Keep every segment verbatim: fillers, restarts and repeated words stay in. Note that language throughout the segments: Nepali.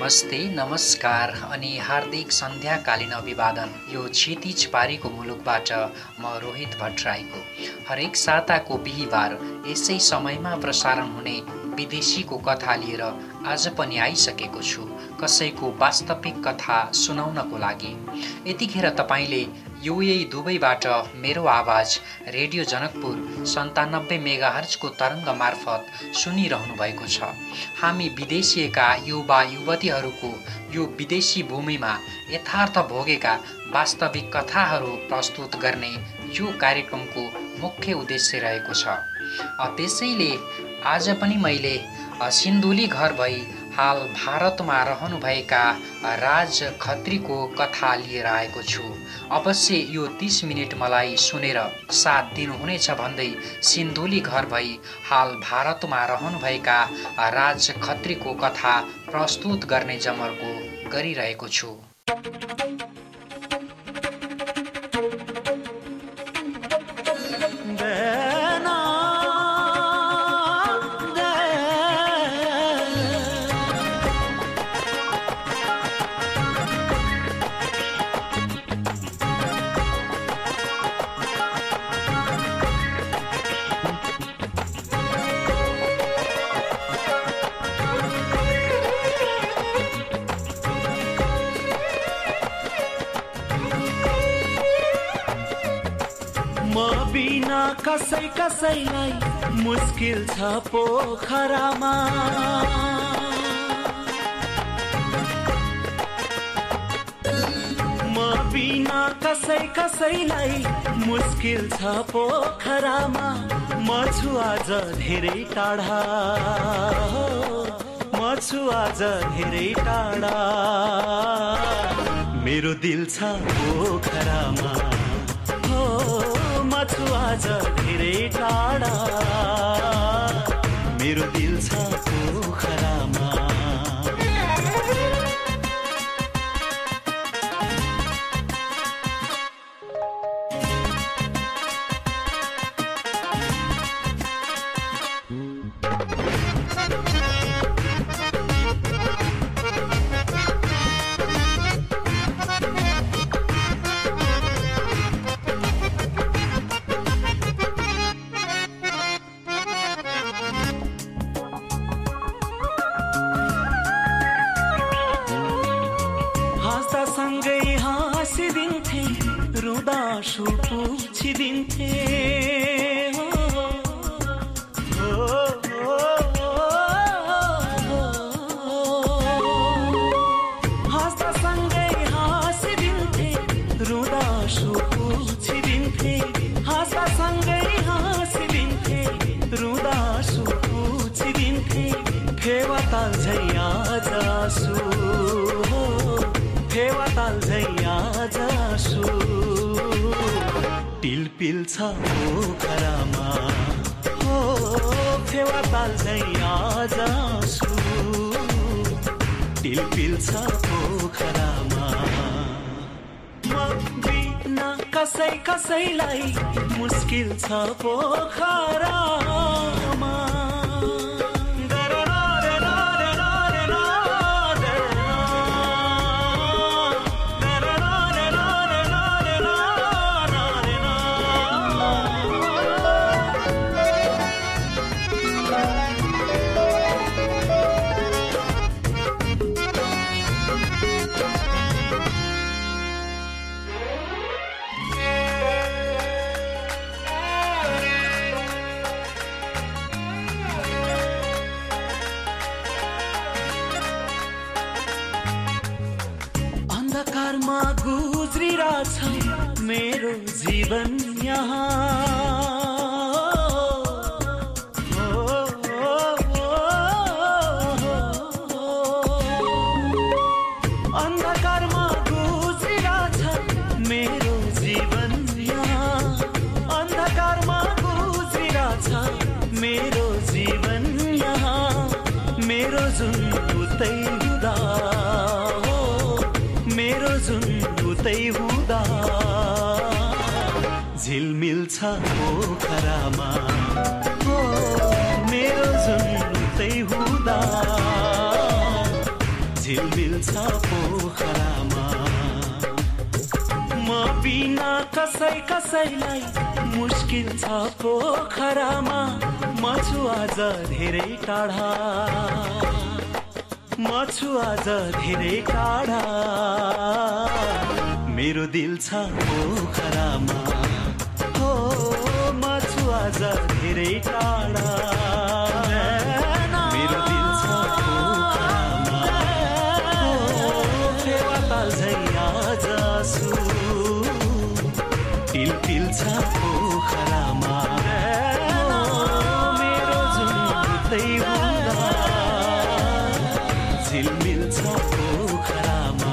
नमस्ते नमस्कार अनि हार्दिक सन्ध्याकालीन अभिवादन। यो क्षितिज पारीको मुलुकबाट म रोहित भट्टराईको हरेक साताको बिहिबार यसै समयमा प्रसारण हुने विदेशीको कथा लिएर आज पनि आइसकेको छु, कसैको वास्तविक कथा सुनाउनको लागि। यतिखेर तपाईले युए दुबईबाट मेरो आवाज रेडियो जनकपुर सन्तानब्बे मेगाहर्जको तरङ्ग मार्फत सुनिरहनु भएको छ। हामी विदेशिएका युवा युवतीहरूको यो विदेशी भूमिमा यथार्थ भोगेका वास्तविक कथाहरू प्रस्तुत गर्ने यो कार्यक्रमको मुख्य उद्देश्य रहेको छ। त्यसैले आज पनि मैले सिन्धुली घर भई हाल भारतमा रहनुभएका राज खत्रीको कथा लिएर आएको छु। अवश्य यो तीस मिनट मलाई सुनेर साथ दिनुहुनेछ भन्दै सिन्धुली घर भई हाल भारतमा रहनुभएका राज खत्रीको कथा प्रस्तुत गर्ने जमर्को गरिरहेको छु। कसै कसैलाई मुस्किल छ पोखरामा, म बिना कसै कसैलाई मुस्किल छ पोखरामा। म छु आज धेरै टाढा, म छु आज धेरै टाढा, मेरो दिल छ पोखरामा। म छु आज धेरै टाढा, मेरो दिल छ पोखरामा। आँसु पुछिदिन्थे, हाँस्दा सँगै हाँसिदिन्थे, रुँदा आँसु पुछिदिन्थे, हाँस्दा सँगै हाँसिदिन्थे, रुँदा आँसु पुछिदिन्थे। फेवा ताल झै आज आँसु, फेवा ताल झै आज आँसु, टिलपिल छ पोखरामा, हो फेवा ताल झै आज आँसु, टिलपिल छ पोखरामा। म बिना कसै कसैलाई मुस्किल छ पोखरामा। अंधकारमा गुज्रिरहेछ मेरो जीवन यहाँ, अंधकारमा गुज्रिरहेछ मेरो जीवन यहाँ, अंधकारमा गुज्रिरहेछ मेरो जीवन यहाँ। मेरो जुन उतै हुँदा, मेरो जुन उतै हुँदा, झिलमिल छ पोखरामा, हो मेरो जुन उतै हुँदा, झिलमिल छ पोखरामा म बिना कसै कसैलाई मुस्किल छ पोखरामा म छु आज धेरै टाढा म छु आज धेरै टाढा मेरो दिल छ पोखरामा हो म छु आज धेरै टाढा मेरो दिल छ पोखरामा हो फेवा ताल्झै आज आँसु टिल टिल छ पोखरामा मेरो जुन उतै हुँदा झिलमिल छ पोखरामा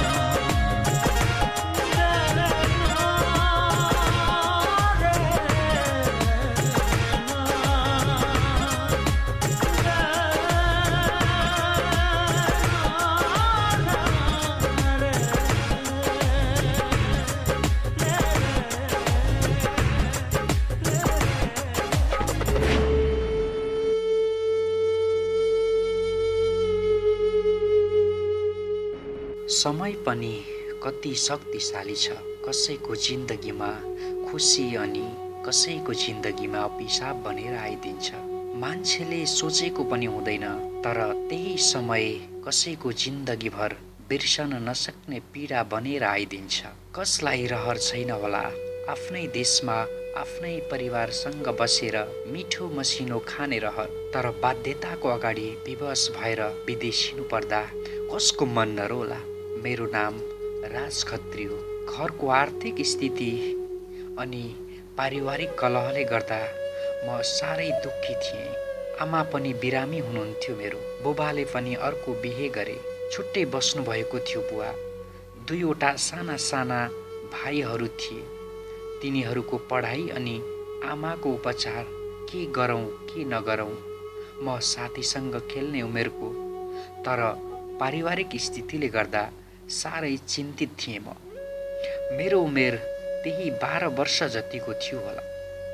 समय पनि कति शक्तिशाली छ। कसैको जिन्दगीमा खुसी अनि कसैको जिन्दगीमा अभिशाप बनेर आइदिन्छ। मान्छेले सोचेको पनि हुँदैन, तर त्यही समय कसैको जिन्दगीभर बिर्सन नसक्ने पीडा बनेर आइदिन्छ। कसलाई रहर छैन होला आफ्नै देशमा आफ्नै परिवारसँग बसेर मिठो मसिनो खाने रहर, तर बाध्यताको अगाडि विवश भएर विदेशिनु पर्दा कसको मन नरोला। मेरो नाम राज खत्री हो। घरको आर्थिक स्थिति अनि पारिवारिक कलहले गर्दा म साह्रै दुःखी थिएँ। आमा पनि बिरामी हुनुहुन्थ्यो मेरो। बुबाले पनि अर्को बिहे गरे, छुट्टै बस्नुभएको थियो बुवा। दुईवटा साना साना भाइहरू थिए। तिनीहरूको पढाइ अनि आमाको उपचार के गरौँ के नगरौँ। म साथीसँग खेल्ने उमेरको, तर पारिवारिक स्थितिले गर्दा साह्रै चिन्तित थिएँ म। मेरो उमेर त्यही बाह्र वर्ष जतिको थियो होला।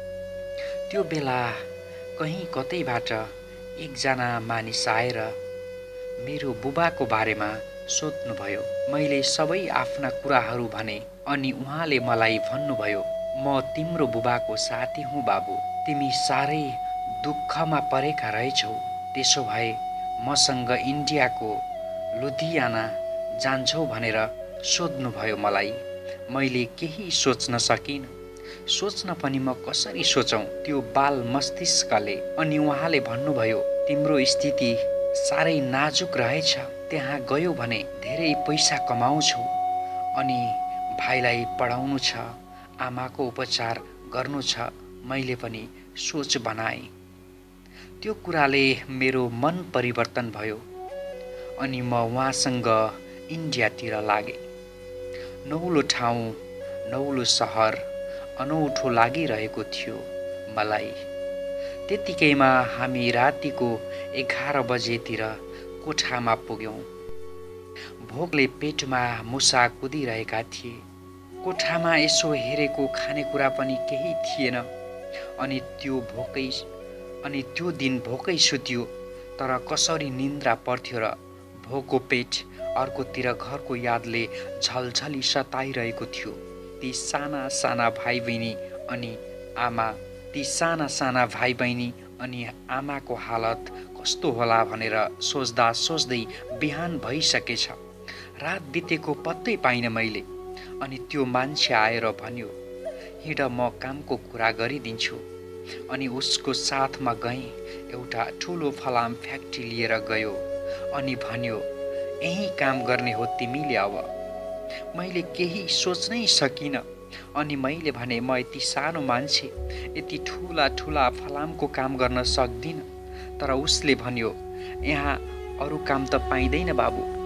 त्यो बेला कहीँ कतैबाट एकजना मानिस आएर मेरो बुबाको बारेमा सोध्नुभयो। मैले सबै आफ्ना कुराहरू भने अनि उहाँले मलाई भन्नुभयो, म तिम्रो बुबाको साथी हुँ बाबु। तिमी साह्रै दुःखमा परेका रहेछौ। त्यसो भए मसँग इन्डियाको लुधियाना जान्छौ भनेर सोध्नुभयो मलाई। मैले केही सोच्न सकिनँ। सोच्न पनि म कसरी सोचौँ त्यो बाल मस्तिष्कले। अनि उहाँले भन्नुभयो, तिम्रो स्थिति साह्रै नाजुक रहेछ। त्यहाँ गयो भने धेरै पैसा कमाउँछौ अनि भाइलाई पढाउनु छ, आमाको उपचार गर्नु छ। मैले पनि सोच बनाएँ। त्यो कुराले मेरो मन परिवर्तन भयो अनि म उहाँसँग इन्डियातिर लागेँ। नौलो ठाउँ, नौलो सहर, अनौठो लागिरहेको थियो मलाई। त्यतिकैमा हामी रातिको एघार बजेतिर कोठामा पुग्यौँ। भोकले पेटमा मुसा कुदिरहेका थिए। कोठामा यसो हेरेको खानेकुरा पनि केही थिएन। अनि त्यो भोकै अनि त्यो दिन भोकै सुत्यो, तर कसरी निन्द्रा पर्थ्यो र। भोको पेट अर्कोतिर घरको यादले झलझली सताइरहेको थियो। ती साना साना भाइ बहिनी अनि आमा ती साना साना भाइ बहिनी अनि आमाको हालत कस्तो होला भनेर सोच्दा सोच्दै बिहान भइसकेछ। रात बितेको पत्तै पाइनँ मैले। अनि त्यो मान्छे आएर भन्यो, हिँड म कामको कुरा गरिदिन्छु। अनि उसको साथमा गएँ। एउटा ठुलो फलाम फ्याक्ट्री लिएर गयो अनि भन्यो, यही काम गर्ने हो तिमीले अब। मैले केही सोच्नै सकिनँ। अनि मैले भने, म यति सानो मान्छे यति ठुला ठुला फलामको काम गर्न सक्दिनँ। तर उसले भन्यो, यहाँ अरू काम त पाइँदैन बाबु,